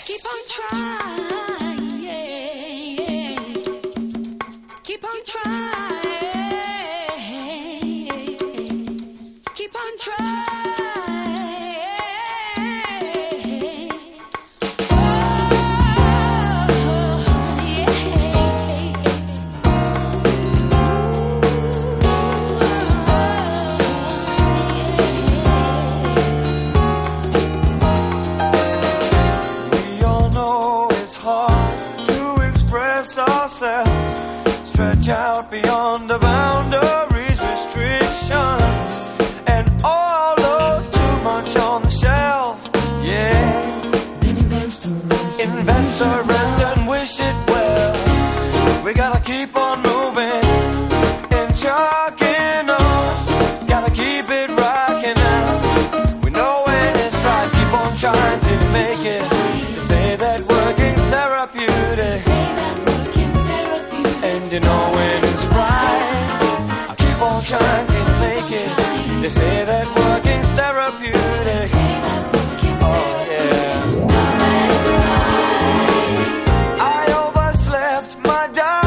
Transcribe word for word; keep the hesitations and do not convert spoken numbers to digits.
Keep on trying, keep on trying, keep on trying. Stretch out beyond the boundaries, restrictions, and all load too much on the shelf. Yeah, then invest the rest, invest the rest and wish it well. We gotta keep on moving and chugging on. Gotta keep it rocking out. We know when it's right. Keep on trying to make it. They say that working's therapeutic. And you know when it's right, I keep on trying to make it. They say that working's therapeutic. Oh yeah. I overslept, my